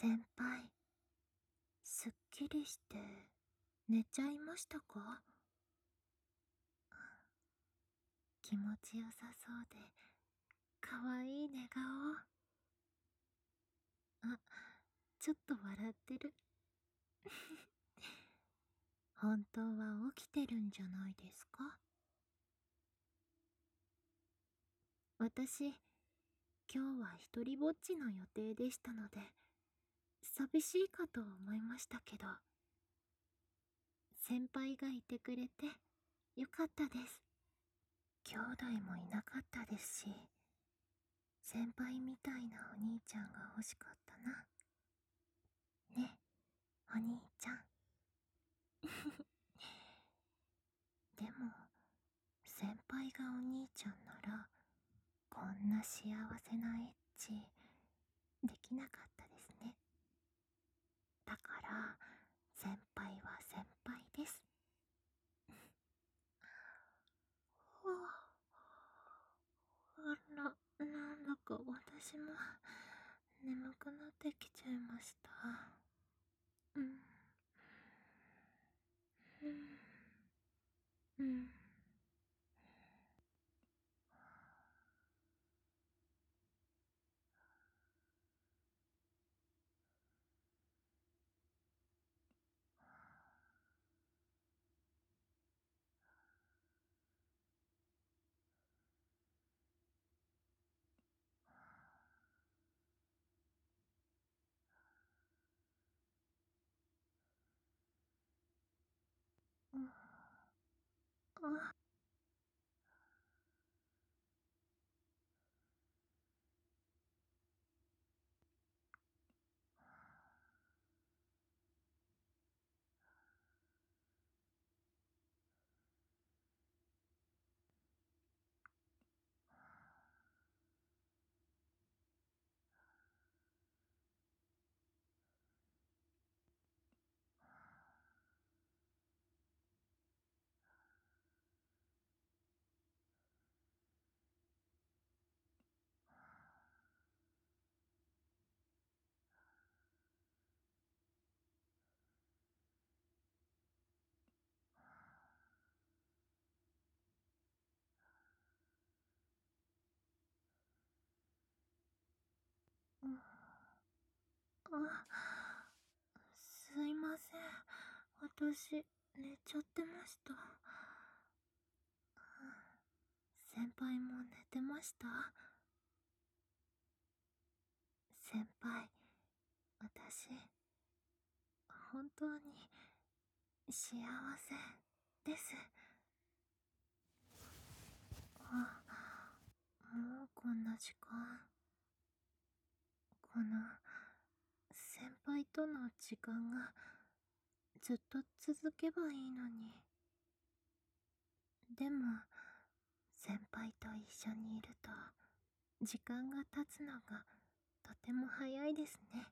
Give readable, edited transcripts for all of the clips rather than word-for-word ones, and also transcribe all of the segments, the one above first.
先輩、すっきりして寝ちゃいましたか？気持ちよさそうで、かわいい寝顔。あ、ちょっと笑ってる。本当は起きてるんじゃないですか？私、今日は一人ぼっちの予定でしたので、寂しいかと思いましたけど、先輩がいてくれてよかったです。兄弟もいなかったですし、先輩みたいなお兄ちゃんが欲しかったな。ね、お兄ちゃん。でも、先輩がお兄ちゃんなら、こんな幸せなエッチ、できなかったですね。だから、先輩は先輩です。なんだか私も眠くなってきちゃいました。うん。うん。うん。あ、すいません。私、寝ちゃってました。先輩も寝てました？先輩、私、本当に幸せです。もうこんな時間。この、先輩との時間がずっと続けばいいのに。でも、先輩と一緒にいると、時間が経つのがとても早いですね。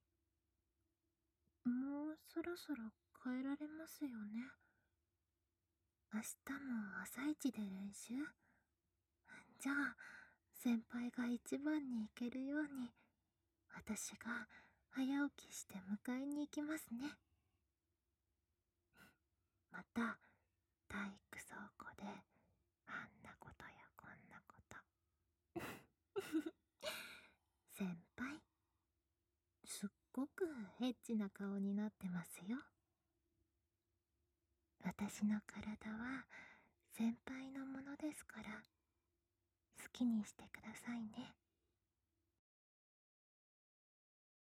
もうそろそろ帰られますよね。明日も朝一で練習？じゃあ、先輩が一番に行けるように、私が早起きして迎えに行きますね。また、体育倉庫で、あんなことやこんなこと。先輩、すっごくエッチな顔になってますよ。私の体は先輩のものですから、好きにしてくださいね。